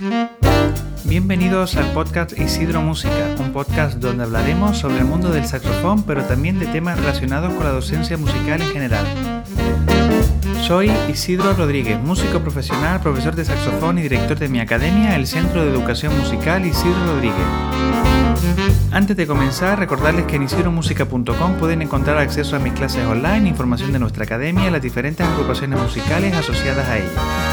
Bienvenidos al podcast Isidro Música, un podcast donde hablaremos sobre el mundo del saxofón, pero también de temas relacionados con la docencia musical en general. Soy Isidro Rodríguez, músico profesional, profesor de saxofón y director de mi academia, el Centro de Educación Musical Isidro Rodríguez. Antes de comenzar, recordarles que en isidromusica.com pueden encontrar acceso a mis clases online, información de nuestra academia y las diferentes agrupaciones musicales asociadas a ella.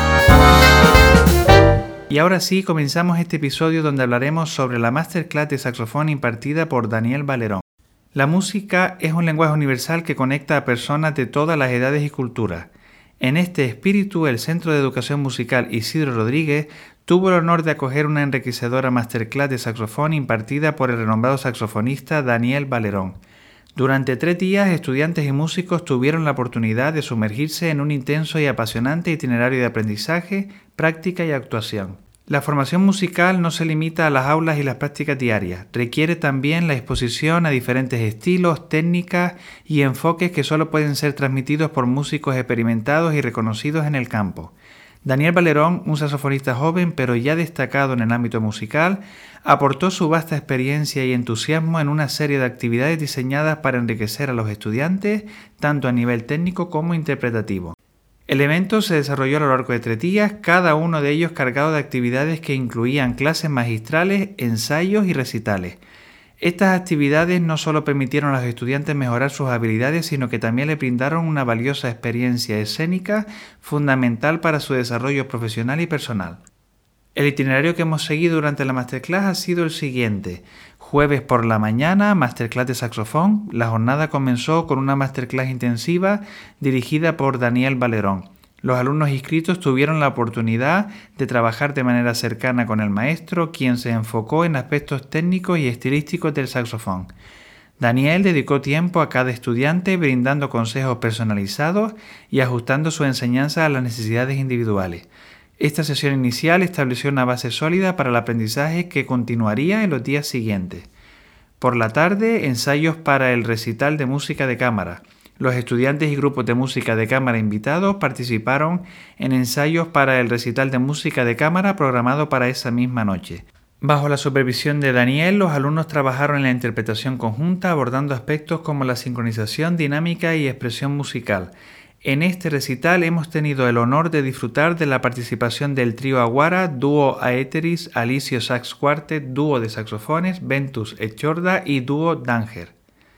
Y ahora sí, comenzamos este episodio donde hablaremos sobre la masterclass de saxofón impartida por Daniel Valerón. La música es un lenguaje universal que conecta a personas de todas las edades y culturas. En este espíritu, el Centro de Educación Musical Isidro Rodríguez tuvo el honor de acoger una enriquecedora masterclass de saxofón impartida por el renombrado saxofonista Daniel Valerón. Durante 3 días, estudiantes y músicos tuvieron la oportunidad de sumergirse en un intenso y apasionante itinerario de aprendizaje, práctica y actuación. La formación musical no se limita a las aulas y las prácticas diarias, requiere también la exposición a diferentes estilos, técnicas y enfoques que solo pueden ser transmitidos por músicos experimentados y reconocidos en el campo. Daniel Valerón, un saxofonista joven pero ya destacado en el ámbito musical, aportó su vasta experiencia y entusiasmo en una serie de actividades diseñadas para enriquecer a los estudiantes, tanto a nivel técnico como interpretativo. El evento se desarrolló a lo largo de 3 días, cada uno de ellos cargado de actividades que incluían clases magistrales, ensayos y recitales. Estas actividades no solo permitieron a los estudiantes mejorar sus habilidades, sino que también le brindaron una valiosa experiencia escénica fundamental para su desarrollo profesional y personal. El itinerario que hemos seguido durante la masterclass ha sido el siguiente. Jueves por la mañana, masterclass de saxofón. La jornada comenzó con una masterclass intensiva dirigida por Daniel Valerón. Los alumnos inscritos tuvieron la oportunidad de trabajar de manera cercana con el maestro, quien se enfocó en aspectos técnicos y estilísticos del saxofón. Daniel dedicó tiempo a cada estudiante brindando consejos personalizados y ajustando su enseñanza a las necesidades individuales. Esta sesión inicial estableció una base sólida para el aprendizaje que continuaría en los días siguientes. Por la tarde, ensayos para el recital de música de cámara. Los estudiantes y grupos de música de cámara invitados participaron en ensayos para el recital de música de cámara programado para esa misma noche. Bajo la supervisión de Daniel, los alumnos trabajaron en la interpretación conjunta abordando aspectos como la sincronización, dinámica y expresión musical. En este recital hemos tenido el honor de disfrutar de la participación del trío Aguara, dúo Aeteris, Alicio Sax Quartet, dúo de saxofones, Ventus Echorda y dúo Danger.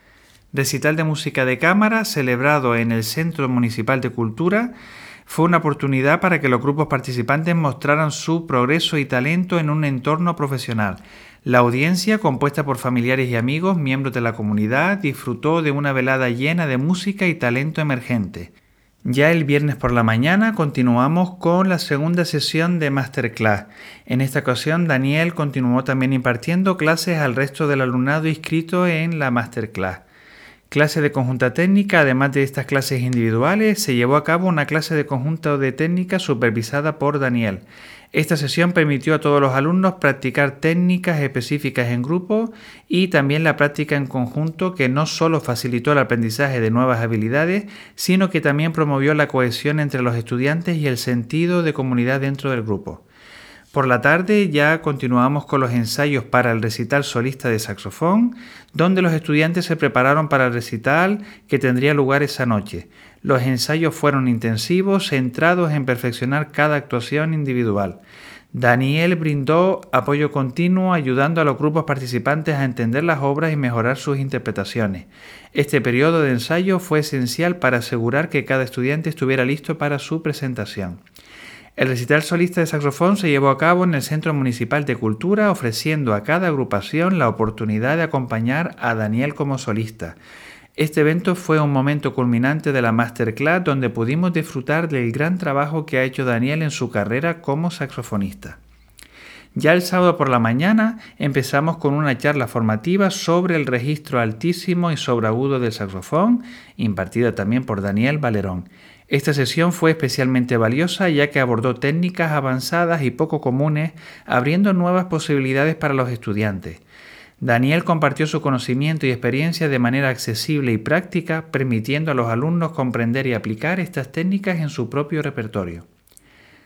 Recital de música de cámara celebrado en el Centro Municipal de Cultura fue una oportunidad para que los grupos participantes mostraran su progreso y talento en un entorno profesional. La audiencia, compuesta por familiares y amigos, miembros de la comunidad, disfrutó de una velada llena de música y talento emergente. Ya el viernes por la mañana continuamos con la segunda sesión de Masterclass. En esta ocasión Daniel continuó también impartiendo clases al resto del alumnado inscrito en la Masterclass. Clase de conjunta técnica. Además de estas clases individuales, se llevó a cabo una clase de conjunto de técnica supervisada por Daniel. Esta sesión permitió a todos los alumnos practicar técnicas específicas en grupo y también la práctica en conjunto, que no solo facilitó el aprendizaje de nuevas habilidades, sino que también promovió la cohesión entre los estudiantes y el sentido de comunidad dentro del grupo. Por la tarde ya continuamos con los ensayos para el recital solista de saxofón, donde los estudiantes se prepararon para el recital que tendría lugar esa noche. Los ensayos fueron intensivos, centrados en perfeccionar cada actuación individual. Daniel brindó apoyo continuo, ayudando a los grupos participantes a entender las obras y mejorar sus interpretaciones. Este periodo de ensayo fue esencial para asegurar que cada estudiante estuviera listo para su presentación. El recital solista de saxofón se llevó a cabo en el Centro Municipal de Cultura, ofreciendo a cada agrupación la oportunidad de acompañar a Daniel como solista. Este evento fue un momento culminante de la Masterclass, donde pudimos disfrutar del gran trabajo que ha hecho Daniel en su carrera como saxofonista. Ya el sábado por la mañana empezamos con una charla formativa sobre el registro altísimo y sobreagudo del saxofón, impartida también por Daniel Valerón. Esta sesión fue especialmente valiosa ya que abordó técnicas avanzadas y poco comunes, abriendo nuevas posibilidades para los estudiantes. Daniel compartió su conocimiento y experiencia de manera accesible y práctica, permitiendo a los alumnos comprender y aplicar estas técnicas en su propio repertorio.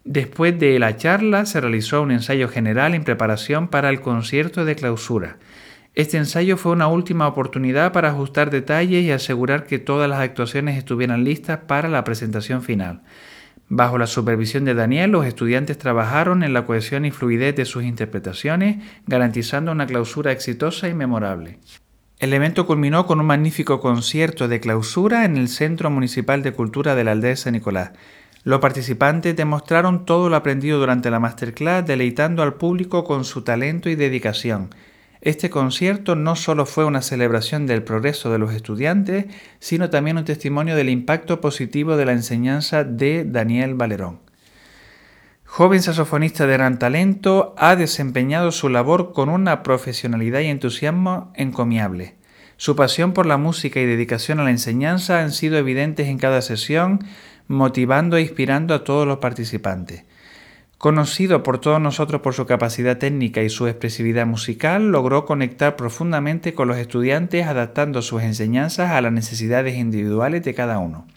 Después de la charla se realizó un ensayo general en preparación para el concierto de clausura. Este ensayo fue una última oportunidad para ajustar detalles y asegurar que todas las actuaciones estuvieran listas para la presentación final. Bajo la supervisión de Daniel, los estudiantes trabajaron en la cohesión y fluidez de sus interpretaciones, garantizando una clausura exitosa y memorable. El evento culminó con un magnífico concierto de clausura en el Centro Municipal de Cultura de la Aldea de San Nicolás. Los participantes demostraron todo lo aprendido durante la masterclass, deleitando al público con su talento y dedicación. Este concierto no solo fue una celebración del progreso de los estudiantes, sino también un testimonio del impacto positivo de la enseñanza de Daniel Valerón. Joven saxofonista de gran talento, ha desempeñado su labor con una profesionalidad y entusiasmo encomiable. Su pasión por la música y dedicación a la enseñanza han sido evidentes en cada sesión, motivando e inspirando a todos los participantes. Conocido por todos nosotros por su capacidad técnica y su expresividad musical, logró conectar profundamente con los estudiantes adaptando sus enseñanzas a las necesidades individuales de cada uno.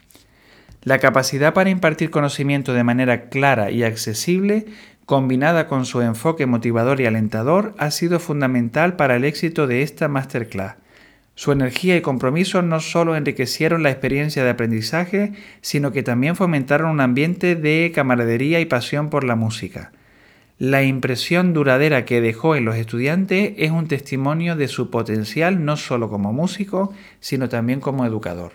La capacidad para impartir conocimiento de manera clara y accesible, combinada con su enfoque motivador y alentador, ha sido fundamental para el éxito de esta masterclass. Su energía y compromiso no solo enriquecieron la experiencia de aprendizaje, sino que también fomentaron un ambiente de camaradería y pasión por la música. La impresión duradera que dejó en los estudiantes es un testimonio de su potencial no solo como músico, sino también como educador.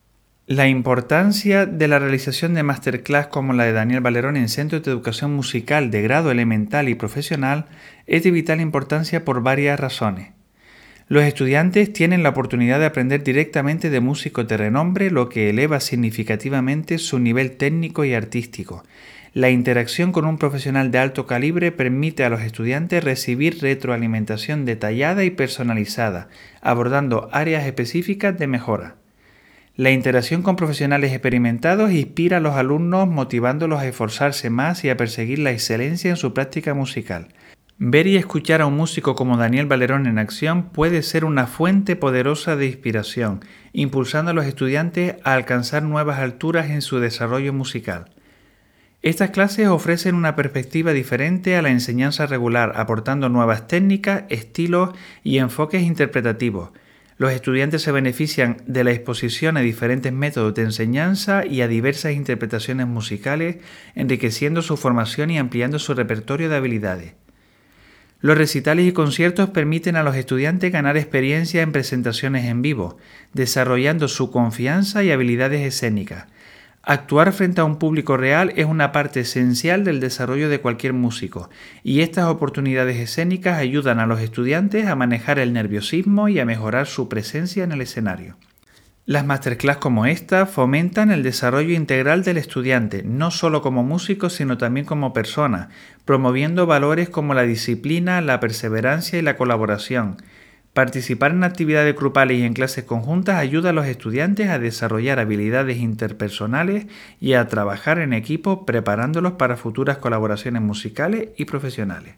La importancia de la realización de masterclass como la de Daniel Valerón en centros de educación musical de grado elemental y profesional es de vital importancia por varias razones. Los estudiantes tienen la oportunidad de aprender directamente de músicos de renombre, lo que eleva significativamente su nivel técnico y artístico. La interacción con un profesional de alto calibre permite a los estudiantes recibir retroalimentación detallada y personalizada, abordando áreas específicas de mejora. La interacción con profesionales experimentados inspira a los alumnos, motivándolos a esforzarse más y a perseguir la excelencia en su práctica musical. Ver y escuchar a un músico como Daniel Valerón en acción puede ser una fuente poderosa de inspiración, impulsando a los estudiantes a alcanzar nuevas alturas en su desarrollo musical. Estas clases ofrecen una perspectiva diferente a la enseñanza regular, aportando nuevas técnicas, estilos y enfoques interpretativos. Los estudiantes se benefician de la exposición a diferentes métodos de enseñanza y a diversas interpretaciones musicales, enriqueciendo su formación y ampliando su repertorio de habilidades. Los recitales y conciertos permiten a los estudiantes ganar experiencia en presentaciones en vivo, desarrollando su confianza y habilidades escénicas. Actuar frente a un público real es una parte esencial del desarrollo de cualquier músico, y estas oportunidades escénicas ayudan a los estudiantes a manejar el nerviosismo y a mejorar su presencia en el escenario. Las masterclass como esta fomentan el desarrollo integral del estudiante, no solo como músico, sino también como persona, promoviendo valores como la disciplina, la perseverancia y la colaboración. Participar en actividades grupales y en clases conjuntas ayuda a los estudiantes a desarrollar habilidades interpersonales y a trabajar en equipo, preparándolos para futuras colaboraciones musicales y profesionales.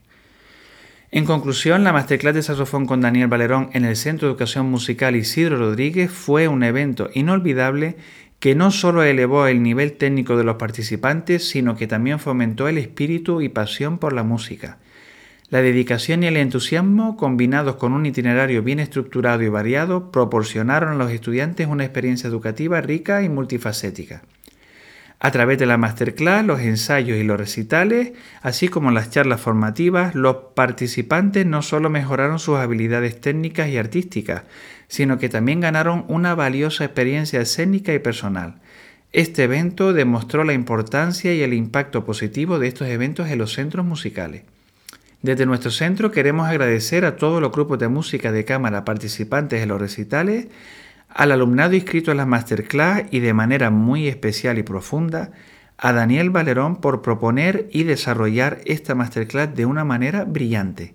En conclusión, la masterclass de saxofón con Daniel Valerón en el Centro de Educación Musical Isidro Rodríguez fue un evento inolvidable que no solo elevó el nivel técnico de los participantes, sino que también fomentó el espíritu y pasión por la música. La dedicación y el entusiasmo, combinados con un itinerario bien estructurado y variado, proporcionaron a los estudiantes una experiencia educativa rica y multifacética. A través de la masterclass, los ensayos y los recitales, así como las charlas formativas, los participantes no solo mejoraron sus habilidades técnicas y artísticas, sino que también ganaron una valiosa experiencia escénica y personal. Este evento demostró la importancia y el impacto positivo de estos eventos en los centros musicales. Desde nuestro centro queremos agradecer a todos los grupos de música de cámara participantes en los recitales, al alumnado inscrito en las masterclass y de manera muy especial y profunda a Daniel Valerón por proponer y desarrollar esta masterclass de una manera brillante.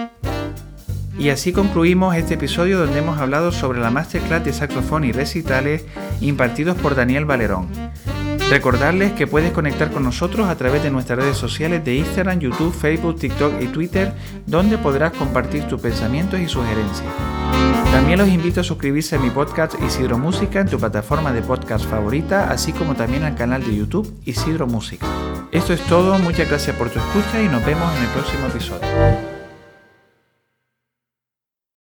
Y así concluimos este episodio donde hemos hablado sobre la masterclass de saxofón y recitales impartidos por Daniel Valerón. Recordarles que puedes conectar con nosotros a través de nuestras redes sociales de Instagram, YouTube, Facebook, TikTok y Twitter, donde podrás compartir tus pensamientos y sugerencias. También los invito a suscribirse a mi podcast Isidro Música en tu plataforma de podcast favorita, así como también al canal de YouTube Isidro Música. Esto es todo, muchas gracias por tu escucha y nos vemos en el próximo episodio.